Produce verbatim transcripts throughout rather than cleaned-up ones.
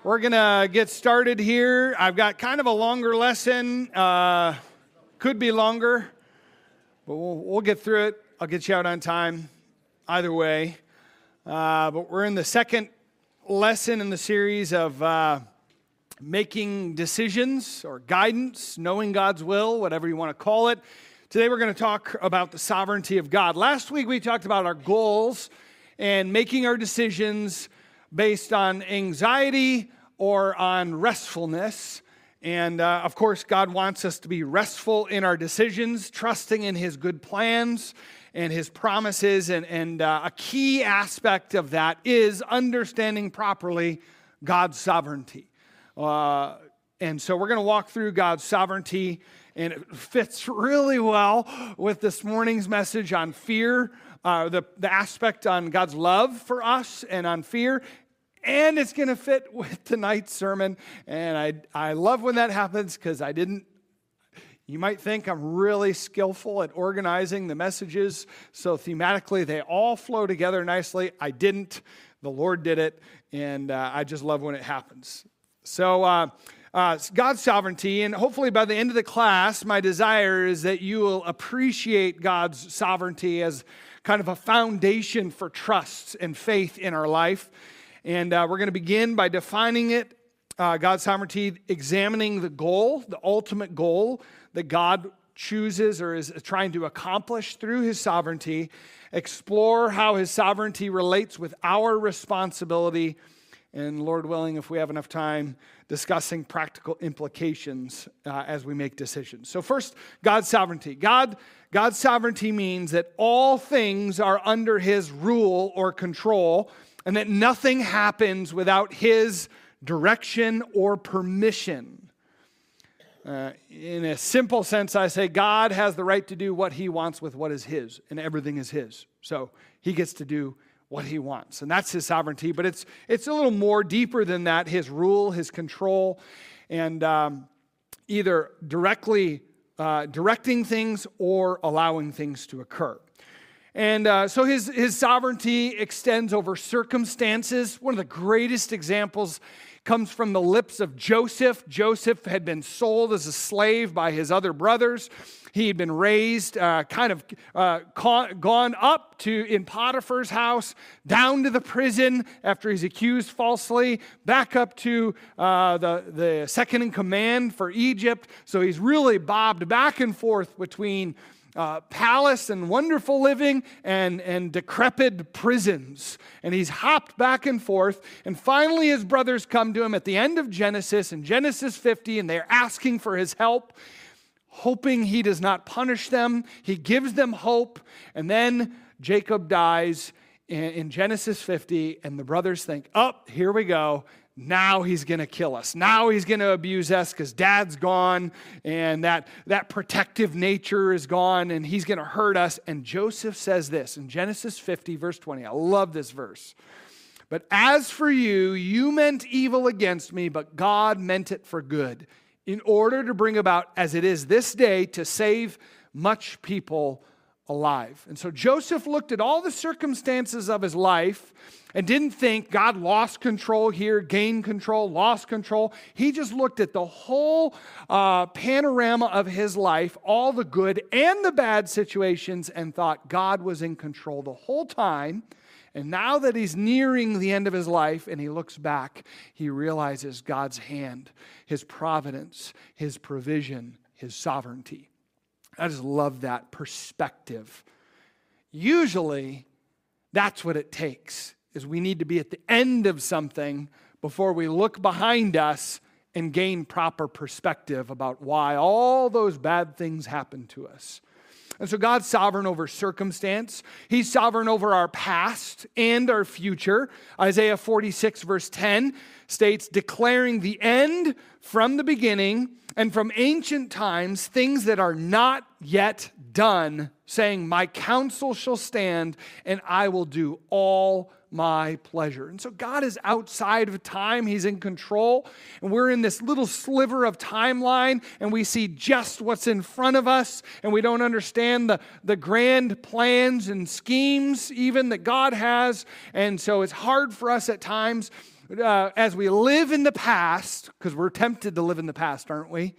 We're going to get started here. I've got kind of a longer lesson. Uh, could be longer, but we'll, we'll get through it. I'll get you out on time either way. Uh, but we're in the second lesson in the series of uh, making decisions or guidance, knowing God's will, whatever you want to call it. Today we're going to talk about the sovereignty of God. Last week we talked about our goals and making our decisions based on anxiety or on restfulness. And uh, of course, God wants us to be restful in our decisions, trusting in His good plans and His promises. And, and uh, a key aspect of that is understanding properly God's sovereignty. Uh, and so we're going to walk through God's sovereignty, and it fits really well with this morning's message on fear, uh, the, the aspect on God's love for us and on fear. And it's going to fit with tonight's sermon. And I I love when that happens because I didn't, you might think I'm really skillful at organizing the messages so thematically they all flow together nicely. I didn't. The Lord did it. And uh, I just love when it happens. So uh, uh, God's sovereignty, and hopefully by the end of the class, my desire is that you will appreciate God's sovereignty as kind of a foundation for trust and faith in our life. And uh, we're going to begin by defining it, uh, God's sovereignty, examining the goal, the ultimate goal that God chooses or is trying to accomplish through His sovereignty, explore how His sovereignty relates with our responsibility, and Lord willing, if we have enough time, discussing practical implications uh, as we make decisions. So first, God's sovereignty. God, God's sovereignty means that all things are under His rule or control, and that nothing happens without His direction or permission. Uh, in a simple sense, I say God has the right to do what He wants with what is His, and everything is His. So He gets to do what He wants, and that's His sovereignty. But it's it's a little more deeper than that. His rule, His control, and um, either directly uh, directing things or allowing things to occur. And uh, so his, his sovereignty extends over circumstances. One of the greatest examples comes from the lips of Joseph. Joseph had been sold as a slave by his other brothers. He had been raised, uh, kind of uh, con- gone up to in Potiphar's house, down to the prison after he's accused falsely, back up to uh, the, the second in command for Egypt. So he's really bobbed back and forth between Uh, palace and wonderful living and, and decrepit prisons. And he's hopped back and forth. And finally his brothers come to him at the end of Genesis, in Genesis fifty, and they're asking for his help, hoping he does not punish them. He gives them hope. And then Jacob dies in, in Genesis fifty, and the brothers think, oh, here we go. Now he's going to kill us. Now he's going to abuse us because Dad's gone and that, that protective nature is gone and he's going to hurt us. And Joseph says this in Genesis fifty, verse twenty. I love this verse. But as for you, you meant evil against me, but God meant it for good, in order to bring about, as it is this day, to save much people alive. And so Joseph looked at all the circumstances of his life and didn't think God lost control here, gained control, lost control. He just looked at the whole uh, panorama of his life, all the good and the bad situations, and thought God was in control the whole time. And now that he's nearing the end of his life and he looks back, he realizes God's hand, His providence, His provision, His sovereignty. I just love that perspective. Usually, that's what it takes, is we need to be at the end of something before we look behind us and gain proper perspective about why all those bad things happen to us. And so God's sovereign over circumstance. He's sovereign over our past and our future. Isaiah forty-six, verse ten states, declaring the end from the beginning and from ancient times, things that are not yet done, saying, my counsel shall stand and I will do all my pleasure. And so God is outside of time. He's in control. And we're in this little sliver of timeline, and we see just what's in front of us, and we don't understand the, the grand plans and schemes even that God has. And so it's hard for us at times uh, as we live in the past, because we're tempted to live in the past, aren't we?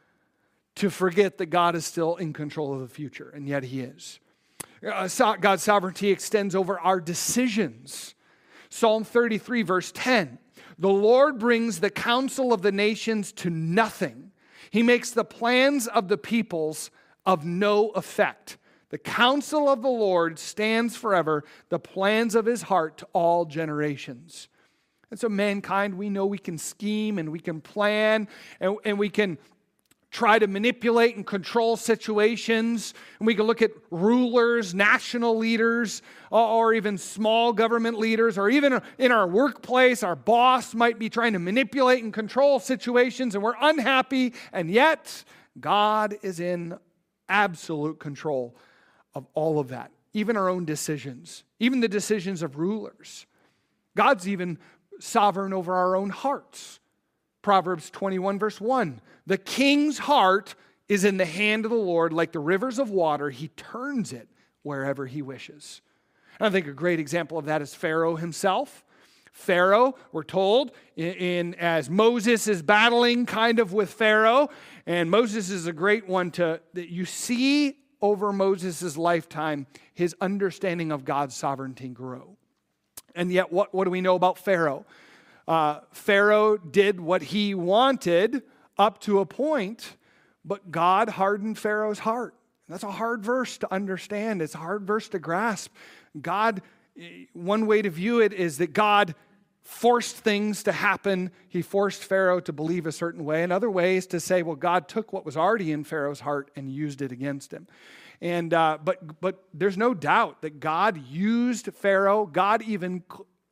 To forget that God is still in control of the future, and yet He is. Uh, so God's sovereignty extends over our decisions. Psalm thirty-three, verse ten. The Lord brings the counsel of the nations to nothing. He makes the plans of the peoples of no effect. The counsel of the Lord stands forever, the plans of His heart to all generations. And so mankind, we know we can scheme and we can plan and, and we can try to manipulate and control situations. And we can look at rulers, national leaders, or even small government leaders, or even in our workplace, our boss might be trying to manipulate and control situations, and we're unhappy, and yet God is in absolute control of all of that, even our own decisions, even the decisions of rulers. God's even sovereign over our own hearts. Proverbs twenty-one, verse one. The king's heart is in the hand of the Lord, like the rivers of water. He turns it wherever He wishes. And I think a great example of that is Pharaoh himself. Pharaoh, we're told, in, in as Moses is battling kind of with Pharaoh, and Moses is a great one to that you see over Moses' lifetime, his understanding of God's sovereignty grow. And yet, what, what do we know about Pharaoh? Uh, Pharaoh did what he wanted up to a point, but God hardened Pharaoh's heart. That's a hard verse to understand. It's a hard verse to grasp. God, one way to view it is that God forced things to happen. He forced Pharaoh to believe a certain way. Another way is to say, well, God took what was already in Pharaoh's heart and used it against him. And uh, but but there's no doubt that God used Pharaoh. God even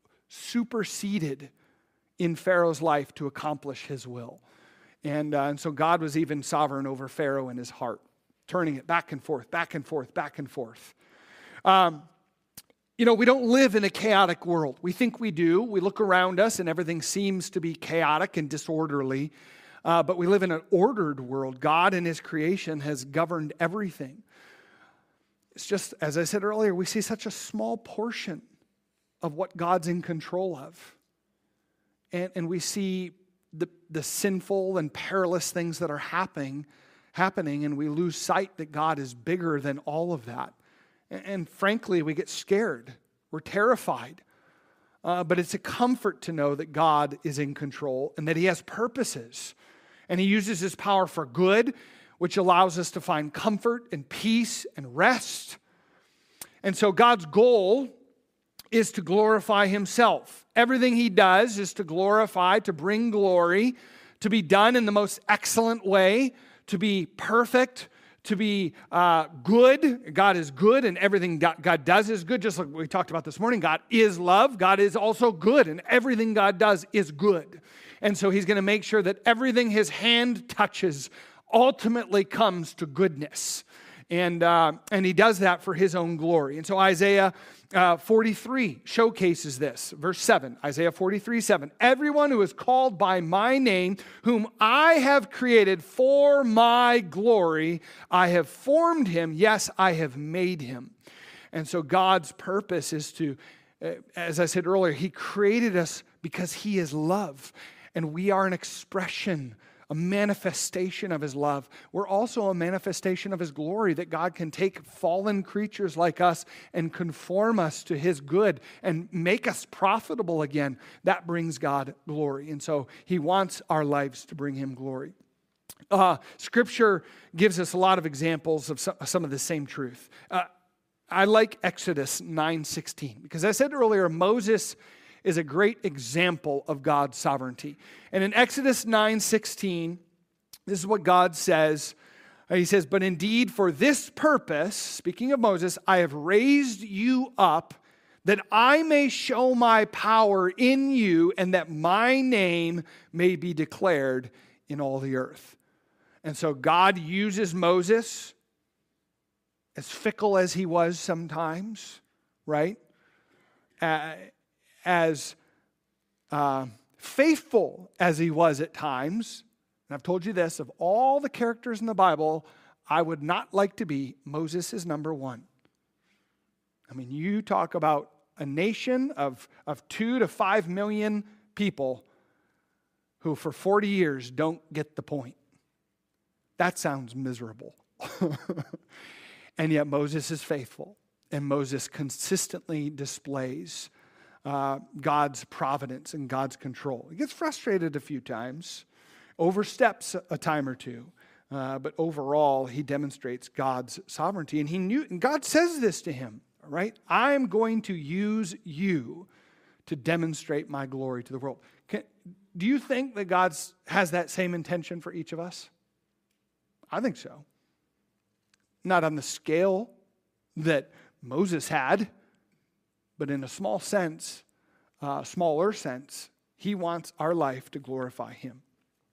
superseded in Pharaoh's life to accomplish His will. And, uh, and so God was even sovereign over Pharaoh in his heart, turning it back and forth, back and forth, back and forth. Um, you know, we don't live in a chaotic world. We think we do. We look around us and everything seems to be chaotic and disorderly. Uh, but we live in an ordered world. God in His creation has governed everything. It's just, as I said earlier, we see such a small portion of what God's in control of. And, and we see the, the sinful and perilous things that are happening, happening, and we lose sight that God is bigger than all of that. And, and frankly, we get scared. We're terrified. Uh, but it's a comfort to know that God is in control and that He has purposes. And He uses His power for good, which allows us to find comfort and peace and rest. And so God's goal is to glorify Himself. Everything He does is to glorify, to bring glory, to be done in the most excellent way, to be perfect, to be uh, good. God is good, and everything God does is good. Just like we talked about this morning, God is love. God is also good, and everything God does is good. And so He's going to make sure that everything His hand touches ultimately comes to goodness. And, uh, and He does that for His own glory. And so Isaiah uh, forty-three showcases this. Verse seven, Isaiah forty-three, seven. Everyone who is called by my name, whom I have created for my glory, I have formed him. Yes, I have made him. And so God's purpose is to, uh, as I said earlier, He created us because He is love. And we are an expression, a manifestation of His love. We're also a manifestation of His glory, that God can take fallen creatures like us and conform us to His good and make us profitable again. That brings God glory. And so He wants our lives to bring Him glory. Uh, scripture gives us a lot of examples of some, some of the same truth. Uh, I like Exodus nine sixteen, because I said earlier, Moses is a great example of God's sovereignty. And in Exodus nine sixteen, this is what God says. He says, but indeed for this purpose, speaking of Moses, I have raised you up that I may show my power in you and that my name may be declared in all the earth. And so God uses Moses, as fickle as he was sometimes, right? Uh, as uh, faithful as he was at times. And I've told you this, of all the characters in the Bible, I would not like to be, Moses is number one. I mean, you talk about a nation of, of two to five million people who for forty years don't get the point. That sounds miserable. And yet Moses is faithful, and Moses consistently displays uh, God's providence and God's control. He gets frustrated a few times, oversteps a time or two, uh, but overall he demonstrates God's sovereignty. And he knew, and God says this to him, right? I am going to use you to demonstrate my glory to the world. Can, do you think that God has that same intention for each of us? I think so. Not on the scale that Moses had, but in a small sense, uh, smaller sense, he wants our life to glorify him.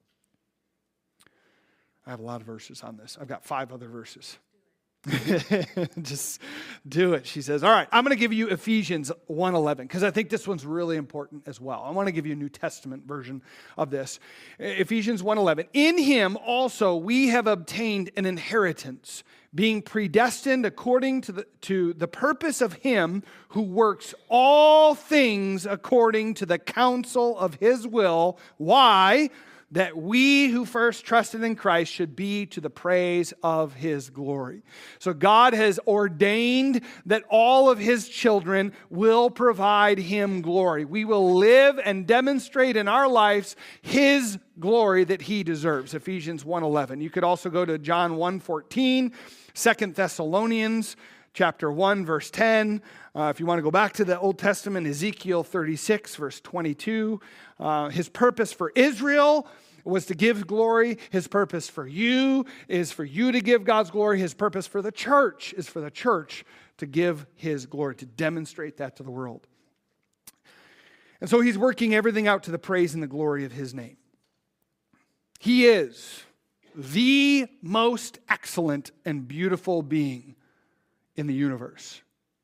I have a lot of verses on this. I've got five other verses. Just do it. She says, all right, I'm going to give you Ephesians one eleven because I think this one's really important as well. I want to give you a New Testament version of this. Ephesians one eleven. In him also we have obtained an inheritance, being predestined according to the, to the purpose of him who works all things according to the counsel of his will. Why? That we who first trusted in Christ should be to the praise of his glory. So God has ordained that all of his children will provide him glory. We will live and demonstrate in our lives his glory that he deserves. Ephesians one eleven. You could also go to John one fourteen, Second Thessalonians chapter one, verse ten. Uh, if you want to go back to the Old Testament, Ezekiel thirty-six, verse twenty-two. Uh, his purpose for Israel was to give glory. His purpose for you is for you to give God's glory. His purpose for the church is for the church to give his glory, to demonstrate that to the world. And so he's working everything out to the praise and the glory of his name. He is the most excellent and beautiful being in the universe.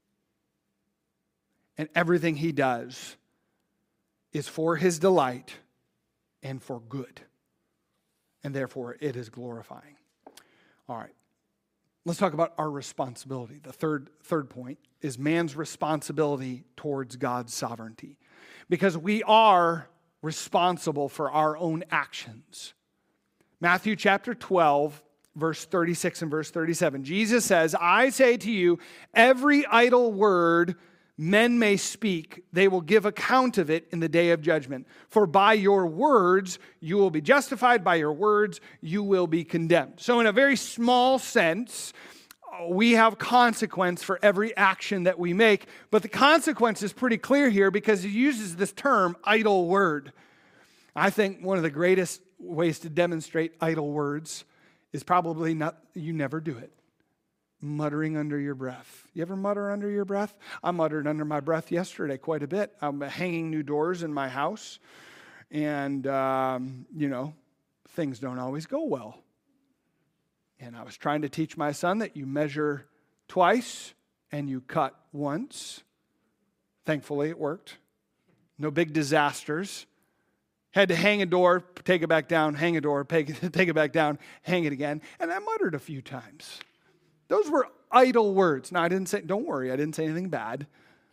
And everything he does is for his delight and for good. And therefore, it is glorifying. All right. Let's talk about our responsibility. The third, third point is man's responsibility towards God's sovereignty. Because we are responsible for our own actions. Matthew chapter twelve, verse thirty-six and verse thirty-seven. Jesus says, I say to you, every idle word men may speak, they will give account of it in the day of judgment. For by your words you will be justified, by your words you will be condemned. So in a very small sense, we have consequence for every action that we make. But the consequence is pretty clear here because he uses this term, idle word. I think one of the greatest ways to demonstrate idle words is probably not, you never do it. Muttering under your breath. You ever mutter under your breath? I muttered under my breath yesterday quite a bit. I'm hanging new doors in my house. And, um, you know, things don't always go well. And I was trying to teach my son that you measure twice and you cut once. Thankfully, it worked. No big disasters. Had to hang a door, take it back down, hang a door, take it back down, hang it again. And I muttered a few times. Those were idle words. Now, I didn't say, don't worry, I didn't say anything bad.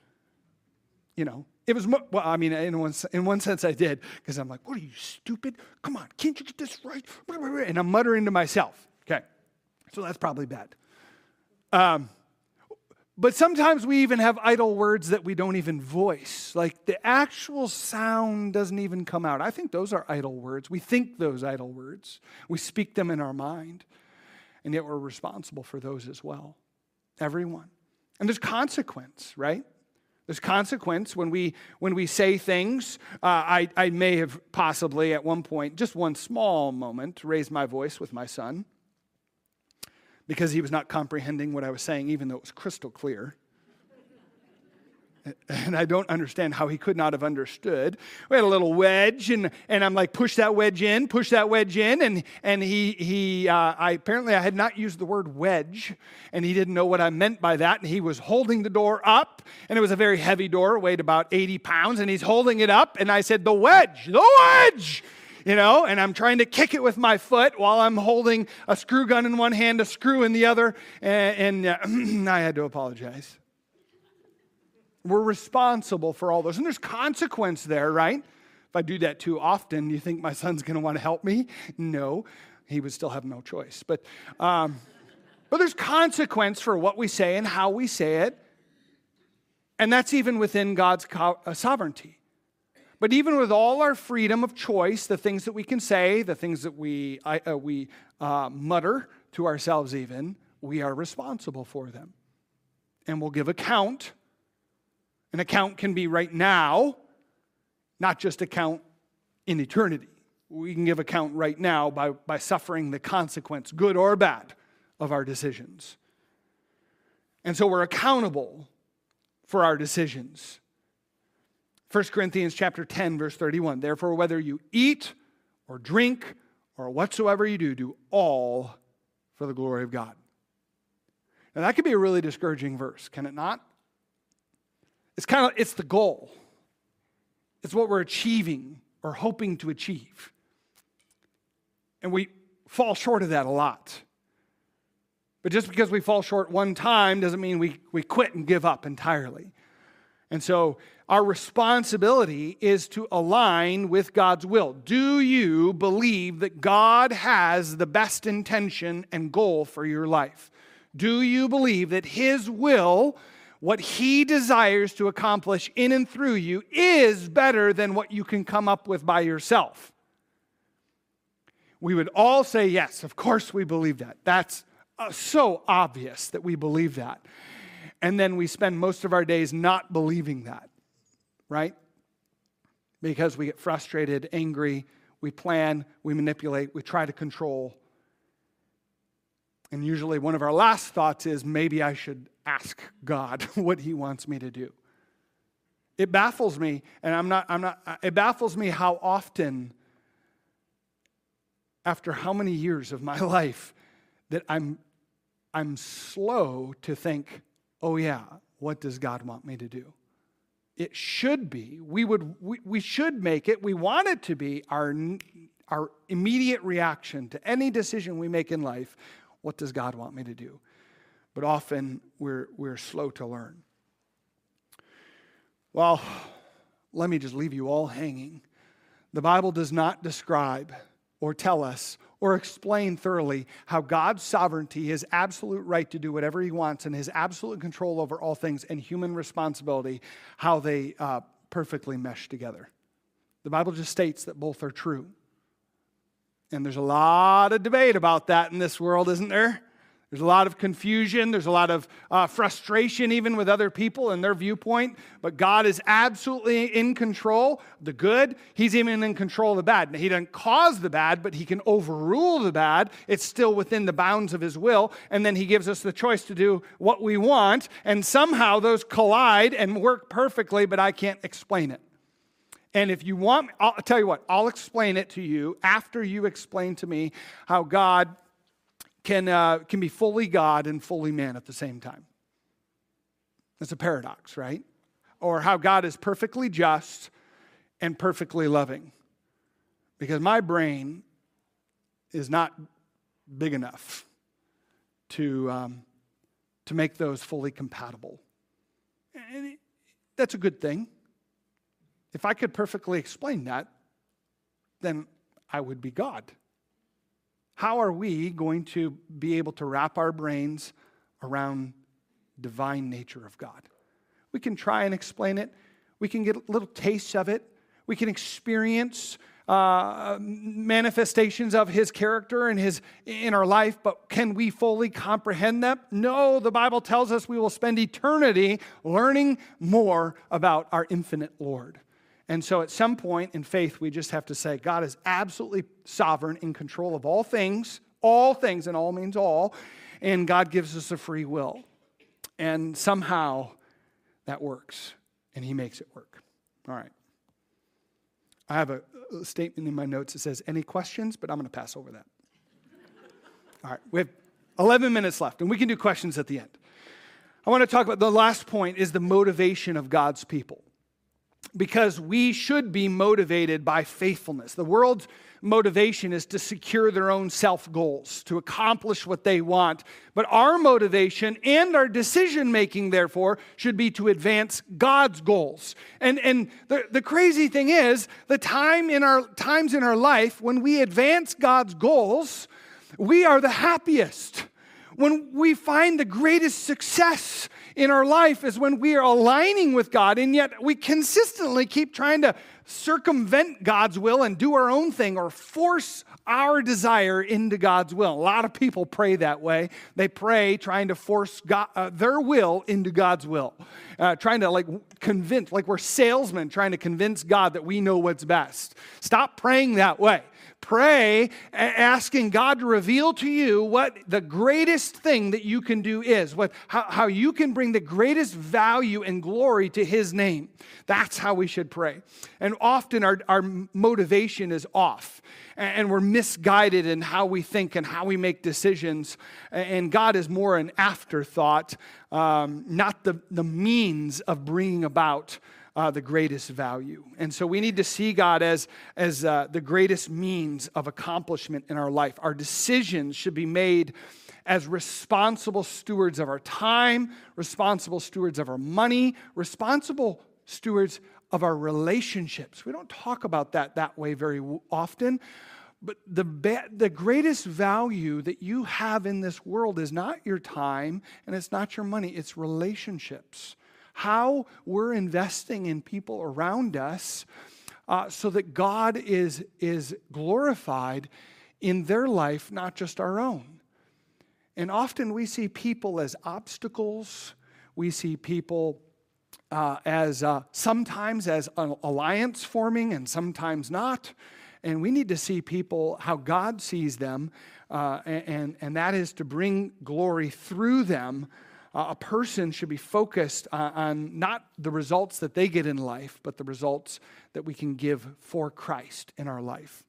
You know, it was, well, I mean, in one, in one sense I did, because I'm like, what are you, stupid? Come on, can't you get this right? And I'm muttering to myself. Okay, so that's probably bad. Um, but sometimes we even have idle words that we don't even voice. Like the actual sound doesn't even come out. I think those are idle words. We think those idle words. We speak them in our mind. And yet we're responsible for those as well. Everyone. And there's consequence, right? There's consequence when we when we say things. Uh, I, I may have possibly at one point, just one small moment, raised my voice with my son because he was not comprehending what I was saying, even though it was crystal clear. And I don't understand how he could not have understood. We had a little wedge, and, and I'm like, push that wedge in, push that wedge in. And and he, he uh, I apparently I had not used the word wedge, and he didn't know what I meant by that. And he was holding the door up, and it was a very heavy door, weighed about eighty pounds, and he's holding it up. And I said, the wedge, the wedge, you know, and I'm trying to kick it with my foot while I'm holding a screw gun in one hand, a screw in the other. And, and uh, I had to apologize. We're responsible for all those. And there's consequence there, right? If I do that too often, you think my son's going to want to help me? No, he would still have no choice. But, um, but there's consequence for what we say and how we say it. And that's even within God's co- uh, sovereignty. But even with all our freedom of choice, the things that we can say, the things that we, uh, we uh, mutter to ourselves even, we are responsible for them. And we'll give account. An account can be right now, not just account in eternity. We can give account right now by, by suffering the consequence, good or bad, of our decisions. And so we're accountable for our decisions. First Corinthians chapter ten, verse thirty-one. Therefore, whether you eat or drink or whatsoever you do, do all for the glory of God. Now that could be a really discouraging verse, can it not? It's kind of, it's the goal. It's what we're achieving or hoping to achieve. And we fall short of that a lot. But just because we fall short one time doesn't mean we, we quit and give up entirely. And so our responsibility is to align with God's will. Do you believe that God has the best intention and goal for your life? Do you believe that His will, what He desires to accomplish in and through you, is better than what you can come up with by yourself? We would all say yes, of course we believe that. That's uh, so obvious that we believe that. And then we spend most of our days not believing that, right? Because we get frustrated, angry, we plan, we manipulate, we try to control. And usually one of our last thoughts is, maybe I should ask God what He wants me to do. It baffles me, and I'm not, I'm not, it baffles me how often, after how many years of my life, that I'm, I'm slow to think, oh yeah, what does God want me to do? It should be, we would, we, we should make it, we want it to be our, our immediate reaction to any decision we make in life. What does God want me to do? But often we're, we're slow to learn. Well, let me just leave you all hanging. The Bible does not describe or tell us or explain thoroughly how God's sovereignty, His absolute right to do whatever He wants, and His absolute control over all things, and human responsibility, how they uh, perfectly mesh together. The Bible just states that both are true. And there's a lot of debate about that in this world, isn't there? There's a lot of confusion. There's a lot of uh, frustration even with other people and their viewpoint. But God is absolutely in control of the good. He's even in control of the bad. Now, He doesn't cause the bad, but He can overrule the bad. It's still within the bounds of His will. And then He gives us the choice to do what we want. And somehow those collide and work perfectly, but I can't explain it. And if you want, I'll tell you what, I'll explain it to you after you explain to me how God can, uh, can be fully God and fully man at the same time. That's a paradox, right? Or how God is perfectly just and perfectly loving. Because my brain is not big enough to, um, to make those fully compatible. And that's a good thing. If I could perfectly explain that, then I would be God. How are we going to be able to wrap our brains around divine nature of God? We can try and explain it. We can get little tastes of it. We can experience uh, manifestations of His character and His in our life, but can we fully comprehend them? No, the Bible tells us we will spend eternity learning more about our infinite Lord. And so at some point in faith, we just have to say, God is absolutely sovereign, in control of all things, all things, and all means all, and God gives us a free will. And somehow that works, and He makes it work. All right. I have a, a statement in my notes that says, any questions? But I'm going to pass over that. All right. We have eleven minutes left, and we can do questions at the end. I want to talk about the last point is the motivation of God's people. because we should be motivated by faithfulness. The world's motivation is to secure their own self-goals, to accomplish what they want. But our motivation and our decision-making, therefore, should be to advance God's goals. And, and the, the crazy thing is, the time in our times in our life when we advance God's goals, we are the happiest. When we find the greatest success in our life is when we are aligning with God, and yet we consistently keep trying to circumvent God's will and do our own thing or force our desire into God's will. A lot of people pray that way. They pray trying to force God, uh, their will into God's will, uh, trying to like convince, like we're salesmen trying to convince God that we know what's best. Stop praying that way. Pray asking God to reveal to you what the greatest thing that you can do is, what, how, how you can bring the greatest value and glory to His name. That's how we should pray. And often our, our motivation is off, and we're misguided in how we think and how we make decisions. And God is more an afterthought, um, not the, the means of bringing about Uh, the greatest value. And so we need to see God as, as uh, the greatest means of accomplishment in our life. Our decisions should be made as responsible stewards of our time, responsible stewards of our money, responsible stewards of our relationships. We don't talk about that that way very often, but the, ba- the greatest value that you have in this world is not your time and it's not your money, it's relationships. How we're investing in people around us uh, so that God is, is glorified in their life, not just our own. And often we see people as obstacles. We see people uh, as uh, sometimes as an alliance forming and sometimes not. And we need to see people how God sees them, uh, and, and that is to bring glory through them. Uh, a person should be focused on, on not the results that they get in life, but the results that we can give for Christ in our life.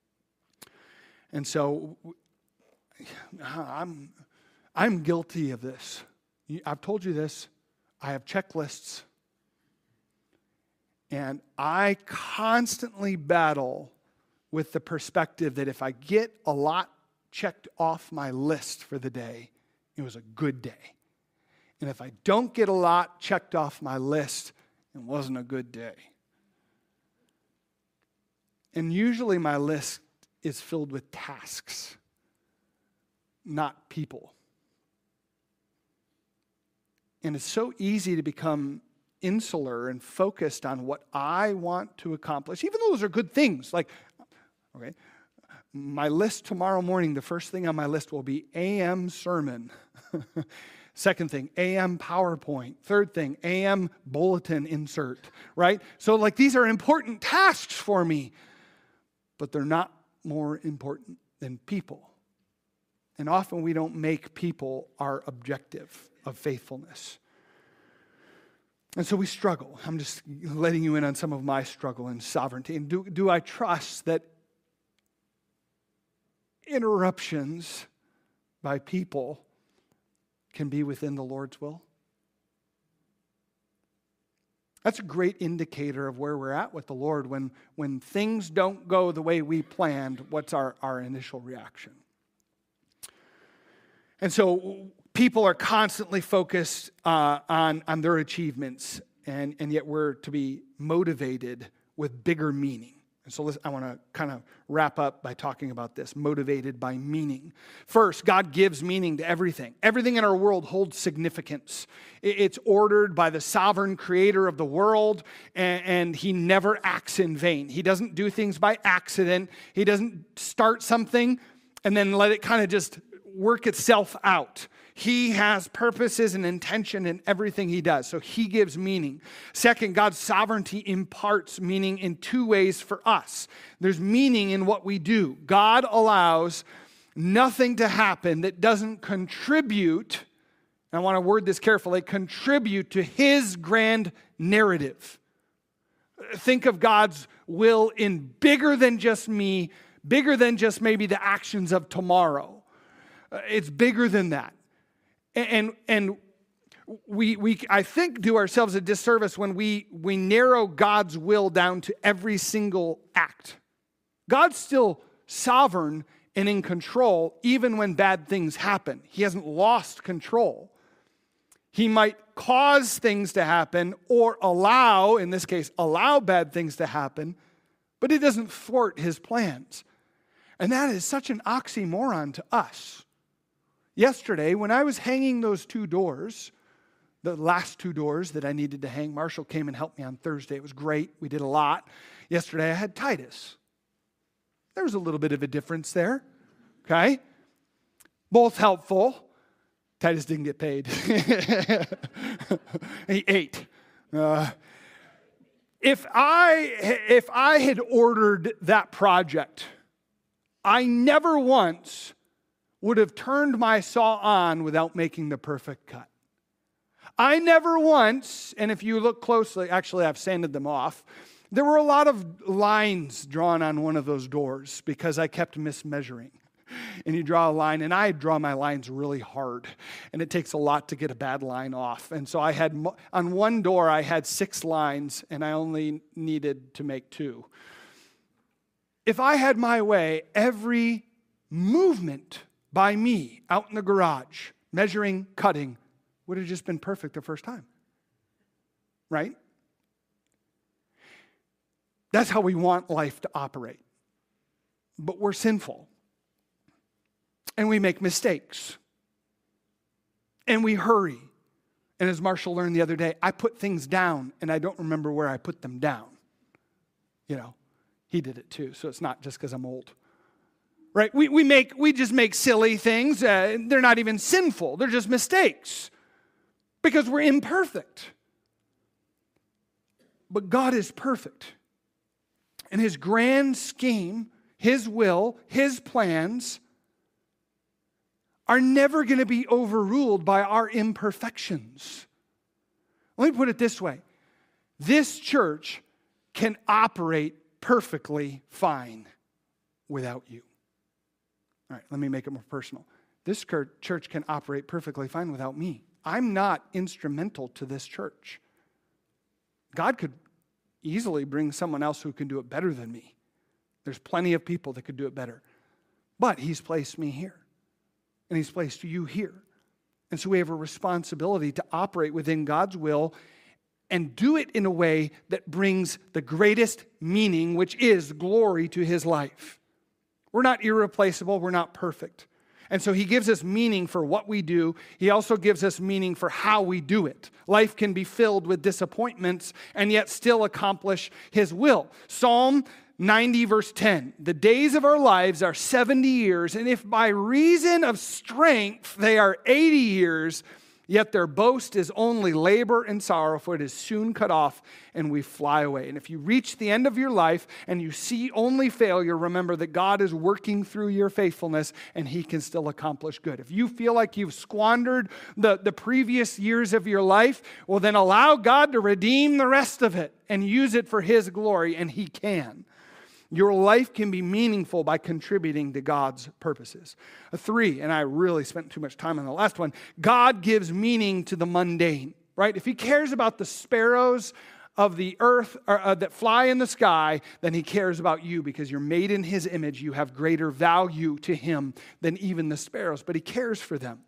And so I'm, I'm guilty of this. I've told you this. I have checklists. And I constantly battle with the perspective that if I get a lot checked off my list for the day, it was a good day. And if I don't get a lot checked off my list, it wasn't a good day. And usually my list is filled with tasks, not people. And it's so easy to become insular and focused on what I want to accomplish, even though those are good things. Like, okay, my list tomorrow morning, the first thing on my list will be A M sermon. Second thing, A M PowerPoint. Third thing, A M bulletin insert, right? So like these are important tasks for me, but they're not more important than people. And often we don't make people our objective of faithfulness. And so we struggle. I'm just letting you in on some of my struggle in sovereignty. And do, do I trust that interruptions by people can be within the Lord's will? That's a great indicator of where we're at with the Lord. When, when things don't go the way we planned, what's our, our initial reaction? And so people are constantly focused uh, on, on their achievements, and, and yet we're to be motivated with bigger meaning. And so I want to kind of wrap up by talking about this, motivated by meaning. First, God gives meaning to everything. Everything in our world holds significance. It's ordered by the sovereign creator of the world, and, and he never acts in vain. He doesn't do things by accident. He doesn't start something and then let it kind of just work itself out. He has purposes and intention in everything he does. So he gives meaning. Second, God's sovereignty imparts meaning in two ways for us. There's meaning in what we do. God allows nothing to happen that doesn't contribute, and I want to word this carefully, contribute to his grand narrative. Think of God's will in bigger than just me, bigger than just maybe the actions of tomorrow. It's bigger than that. And, and we, we I think, do ourselves a disservice when we, we narrow God's will down to every single act. God's still sovereign and in control even when bad things happen. He hasn't lost control. He might cause things to happen or allow, in this case, allow bad things to happen, but it doesn't thwart his plans. And that is such an oxymoron to us. Yesterday, when I was hanging those two doors, the last two doors that I needed to hang, Marshall came and helped me on Thursday. It was great. We did a lot. Yesterday, I had Titus. There was a little bit of a difference there, okay? Both helpful. Titus didn't get paid. He ate. Uh, if I if I had ordered that project, I never once would have turned my saw on without making the perfect cut. I never once, and if you look closely, actually I've sanded them off, there were a lot of lines drawn on one of those doors because I kept mismeasuring. And you draw a line, and I draw my lines really hard, and it takes a lot to get a bad line off. And so I had, on one door, I had six lines, and I only needed to make two. If I had my way, every movement by me out in the garage, measuring, cutting, would have just been perfect the first time. Right? That's how we want life to operate. But we're sinful. And we make mistakes. And we hurry. And as Marshall learned the other day, I put things down and I don't remember where I put them down. You know, he did it too, so it's not just because I'm old. Right? We, we, make, we just make silly things. Uh, they're not even sinful. They're just mistakes. Because we're imperfect. But God is perfect. And his grand scheme, his will, his plans are never going to be overruled by our imperfections. Let me put it this way. This church can operate perfectly fine without you. All right, let me make it more personal. This church can operate perfectly fine without me. I'm not instrumental to this church. God could easily bring someone else who can do it better than me. There's plenty of people that could do it better. But he's placed me here. And he's placed you here. And so we have a responsibility to operate within God's will and do it in a way that brings the greatest meaning, which is glory to his life. We're not irreplaceable. We're not perfect. And so he gives us meaning for what we do. He also gives us meaning for how we do it. Life can be filled with disappointments and yet still accomplish his will. Psalm ninety verse ten, the days of our lives are seventy years, and if by reason of strength they are eighty years, yet their boast is only labor and sorrow, for it is soon cut off and we fly away. And if you reach the end of your life and you see only failure, remember that God is working through your faithfulness and he can still accomplish good. If you feel like you've squandered the, the previous years of your life, well then allow God to redeem the rest of it and use it for his glory, and he can. Your life can be meaningful by contributing to God's purposes. A three, and I really spent too much time on the last one, God gives meaning to the mundane, right? If he cares about the sparrows of the earth or, uh, that fly in the sky, then he cares about you because you're made in his image. You have greater value to him than even the sparrows, but he cares for them.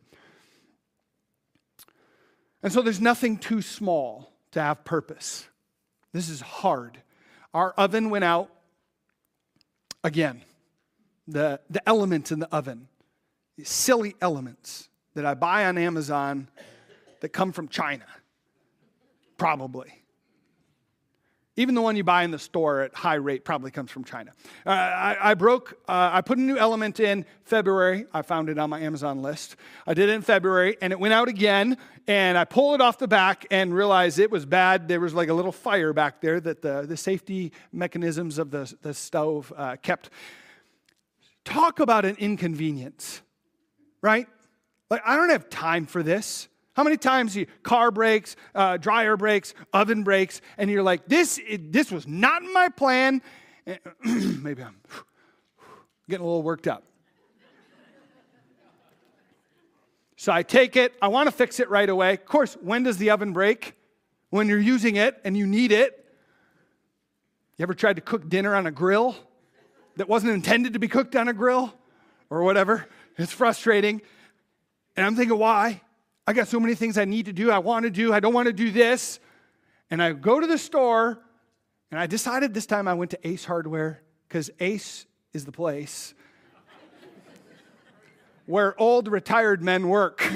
And so there's nothing too small to have purpose. This is hard. Our oven went out. Again, the, the elements in the oven, these silly elements that I buy on Amazon that come from China, probably. Even the one you buy in the store at high rate probably comes from China. Uh, I, I broke, uh, I put a new element in February. I found it on my Amazon list. I did it in February, and it went out again, and I pulled it off the back and realized it was bad. There was like a little fire back there that the, the safety mechanisms of the, the stove uh, kept. Talk about an inconvenience, right? Like, I don't have time for this. How many times you car breaks, uh, dryer breaks, oven breaks, and you're like, this, it, this was not in my plan. Maybe I'm getting a little worked up. So I take it. I want to fix it right away. Of course, when does the oven break? When you're using it and you need it. You ever tried to cook dinner on a grill that wasn't intended to be cooked on a grill or whatever? It's frustrating. And I'm thinking, why? I got so many things I need to do, I want to do, I don't want to do this. And I go to the store, and I decided this time I went to Ace Hardware, because Ace is the place where old retired men work.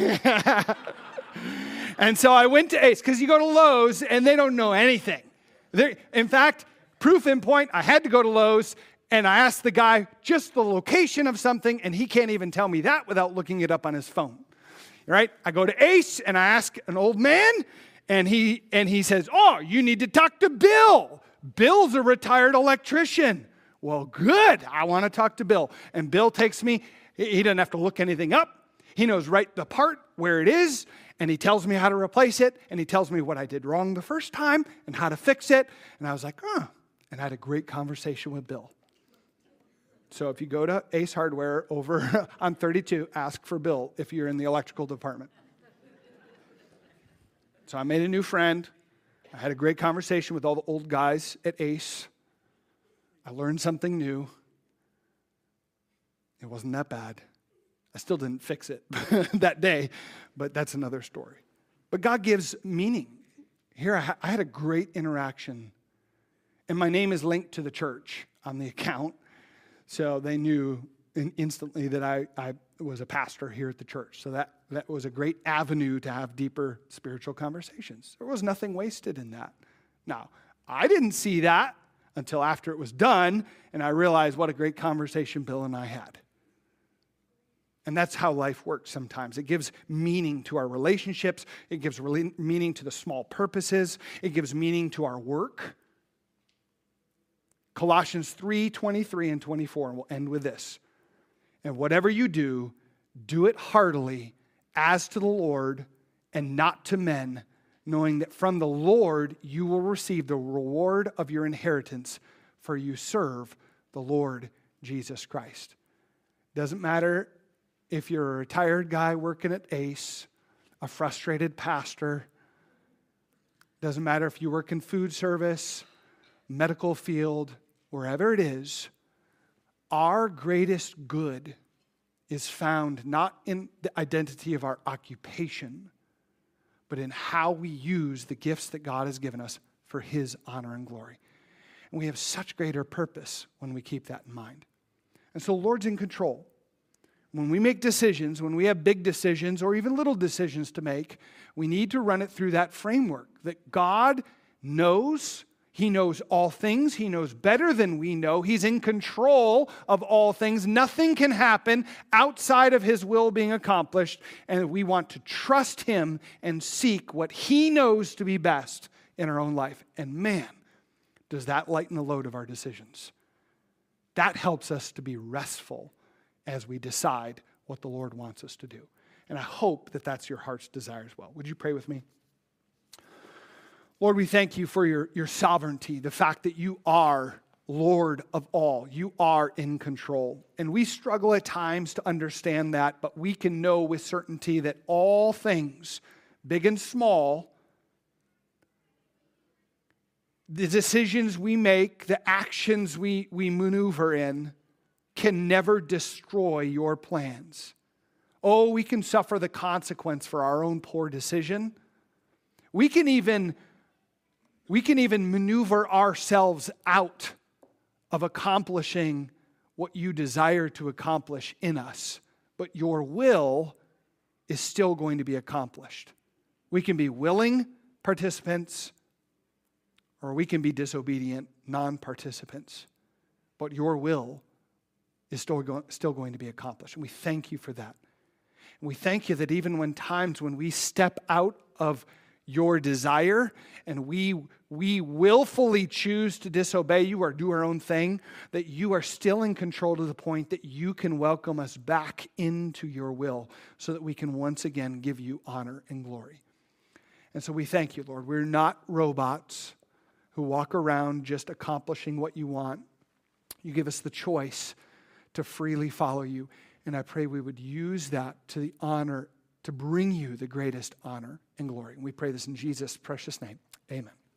And so I went to Ace, because you go to Lowe's, and they don't know anything. They're, in fact, proof in point, I had to go to Lowe's, and I asked the guy just the location of something, and he can't even tell me that without looking it up on his phone. Right? I go to Ace, and I ask an old man, and he and he says, oh, you need to talk to Bill. Bill's a retired electrician. Well, good. I want to talk to Bill. And Bill takes me. He doesn't have to look anything up. He knows right the part where it is, and he tells me how to replace it, and he tells me what I did wrong the first time and how to fix it. And I was like, huh. And I had a great conversation with Bill. So if you go to Ace Hardware over on thirty-two, ask for Bill if you're in the electrical department. So I made a new friend. I had a great conversation with all the old guys at Ace. I learned something new. It wasn't that bad. I still didn't fix it that day, but that's another story. But God gives meaning. Here I, ha- I had a great interaction, and my name is linked to the church on the account. So they knew instantly that I, I was a pastor here at the church. So that, that was a great avenue to have deeper spiritual conversations. There was nothing wasted in that. Now, I didn't see that until after it was done, and I realized what a great conversation Bill and I had. And that's how life works sometimes. It gives meaning to our relationships. It gives really meaning to the small purposes. It gives meaning to our work. Colossians three, twenty-three and twenty-four, and we'll end with this. And whatever you do, do it heartily as to the Lord and not to men, knowing that from the Lord you will receive the reward of your inheritance, for you serve the Lord Jesus Christ. Doesn't matter if you're a retired guy working at Ace, a frustrated pastor. Doesn't matter if you work in food service, medical field, wherever it is, our greatest good is found not in the identity of our occupation, but in how we use the gifts that God has given us for His honor and glory. And we have such greater purpose when we keep that in mind. And so the Lord's in control. When we make decisions, when we have big decisions or even little decisions to make, we need to run it through that framework that God knows. He knows all things. He knows better than we know. He's in control of all things. Nothing can happen outside of His will being accomplished. And we want to trust Him and seek what He knows to be best in our own life. And man, does that lighten the load of our decisions. That helps us to be restful as we decide what the Lord wants us to do. And I hope that that's your heart's desire as well. Would you pray with me? Lord, we thank you for your, your sovereignty, the fact that you are Lord of all. You are in control. And we struggle at times to understand that, but we can know with certainty that all things, big and small, the decisions we make, the actions we, we maneuver in, can never destroy your plans. Oh, we can suffer the consequence for our own poor decision. We can even We can even maneuver ourselves out of accomplishing what you desire to accomplish in us. But your will is still going to be accomplished. We can be willing participants, or we can be disobedient non-participants. But your will is still, go- still going to be accomplished. And we thank you for that. And we thank you that even when times when we step out of your desire and we we willfully choose to disobey you or do our own thing, that you are still in control to the point that you can welcome us back into your will so that we can once again give you honor and glory. And so we thank you, Lord. We're not robots who walk around just accomplishing what you want. You give us the choice to freely follow you. And I pray we would use that to the honor, to bring you the greatest honor and glory. And we pray this in Jesus' precious name. Amen.